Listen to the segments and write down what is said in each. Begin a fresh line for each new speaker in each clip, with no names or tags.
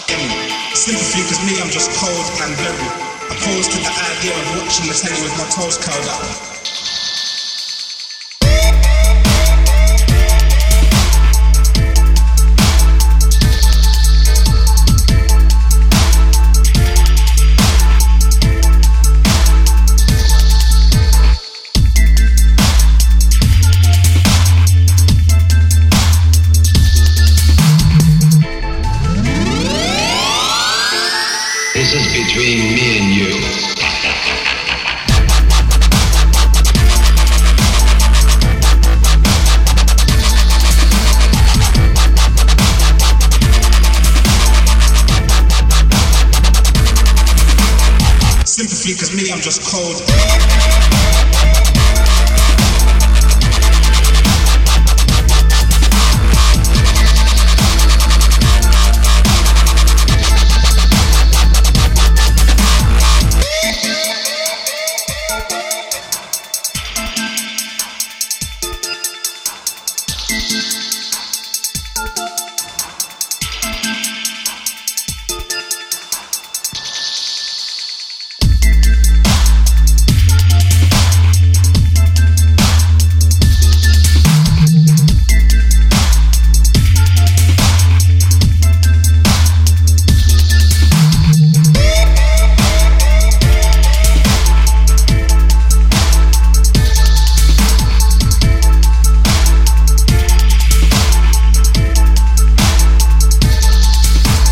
Sympathy, cause me, I'm just cold and very opposed to the idea of watching the telly with my toes curled up.
This is between me and you.
Sympathy, cause me, I'm just cold.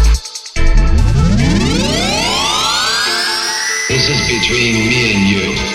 This is between me and you.